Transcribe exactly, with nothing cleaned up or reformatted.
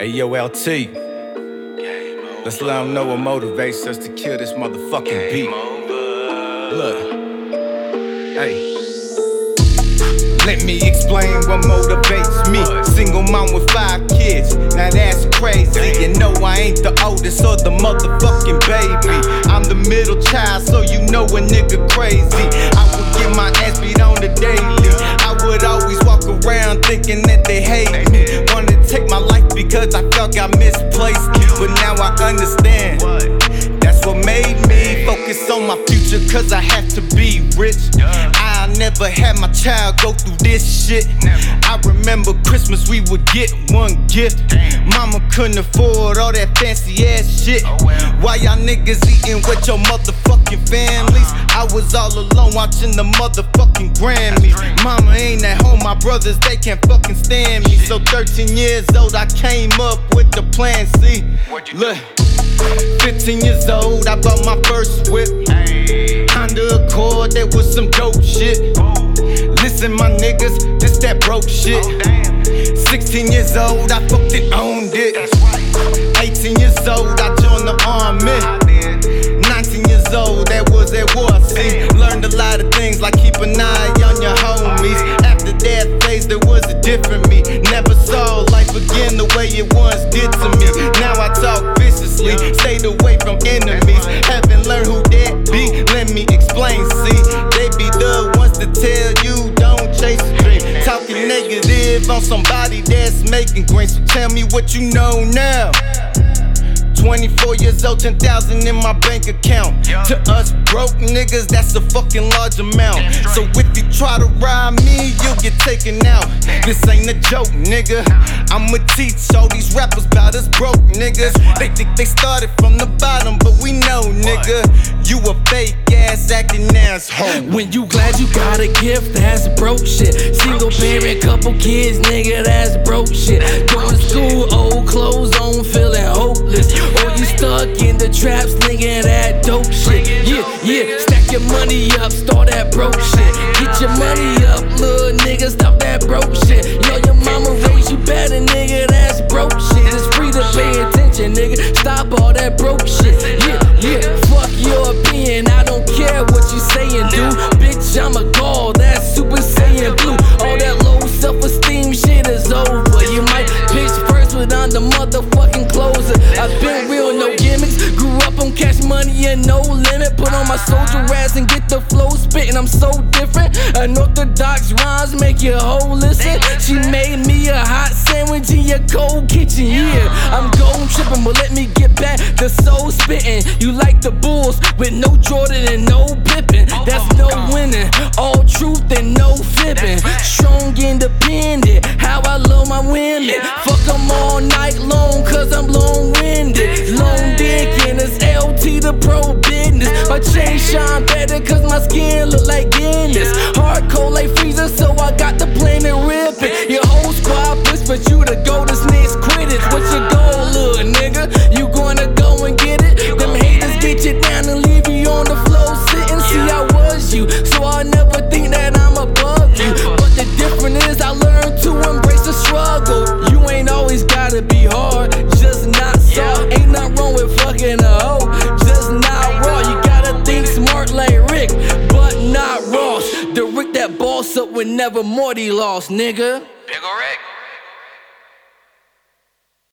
Hey yo, L T, let's let them know what motivates us to kill this motherfucking beat. Look, hey. Let me explain what motivates me. Single mom with five kids, now that's crazy. You know I ain't the oldest or the motherfucking baby. I'm the middle child, so you know a nigga crazy. I would get my ass beat on the daily. I would always walk around thinking that they hate me. Wanted to take my life because I felt I misplaced me. But now I understand, that's what made me focus on my future, cause I have to be rich. I never had my child go through this shit. I remember Christmas we would get one gift. Mama couldn't afford all that fancy ass shit. Why y'all niggas eating with your motherfucking families? I was all alone watching the motherfucking Grammys. Mama ain't at home, my brothers, they can't fucking stand me. So thirteen years old, I came up with the plan C. Look, fifteen years old, I bought my first whip. Honda Accord, that was some dope shit. Listen, my niggas, this that broke shit. sixteen years old, I fucked it, owned it. eighteen years old, I joined the army. nineteen years old, that was at war, see. Learned a lot of things like keep an eye on your homies. After that phase, there was a different me. Never saw life again the way it once did to me. Now I talk viciously, stayed away from enemies. Haven't learned who that be, let me explain, see. They be the ones to tell you don't chase a dream. Talking negative on somebody that's making green. So tell me what you know now. twenty-four years old, ten thousand in my bank account. To us broke niggas, that's a fucking large amount. So if you try to ride me, you'll get taken out. This ain't a joke, nigga. I'ma teach all these rappers about us broke niggas. They think they started from the bottom, but we know, nigga, you a fake ass acting asshole. When you glad you got a gift, that's broke shit. Single parent, couple kids, nigga, that's broke shit. Going to school, old clothes on, feeling hopeless. Or you stuck in the traps, nigga, that dope shit. Yeah, yeah, stack your money up, start that broke shit. Get your money up, little nigga, stop that broke shit. Yo, your mama raised you better, nigga, that's broke shit. It's free to pay attention, nigga, stop all that broke shit. Yeah, yeah, fuck your opinion, I don't care what you saying, dude. Bitch, I'm a god, that's Super Saiyan blue. All that low self-esteem shit is over. You might pitch first, but I'm the motherfucking closer. I've been real, no gimmicks. Grew up on cash money and no limit. Put on my soldier ass and get the flow spittin'. I'm so different. Unorthodox rhymes make your hoe listen. She made me a hot sandwich in your cold kitchen. Yeah, I'm gold trippin', but let me get back to soul spittin'. You like the Bulls with no Jordan and no Pippen. That's no winning. All truth and no fibbing. Strong, independent. How I love my women. Fuck them all night long, cause I'm long-winded. Long dick and it's L T the pro business. My chain shine better cause my skin look like Guinness. Hardcore like freezer, so I got the plane and rip it. Your whole squad push for you to go to snitch quitters. What's your goal, little nigga? You gonna go and get it? Them haters get you down and leave you on the floor sitting. See, I was you, so I never think that I'm above you. But the difference is I learned to embrace the struggle. You ain't always gotta be hard, just not soft. Ain't nothing wrong with fucking a hoe, just not raw. You gotta think smart like Rick, but not Ross. The Rick that boss up whenever Morty lost, nigga. Big ol' Rick.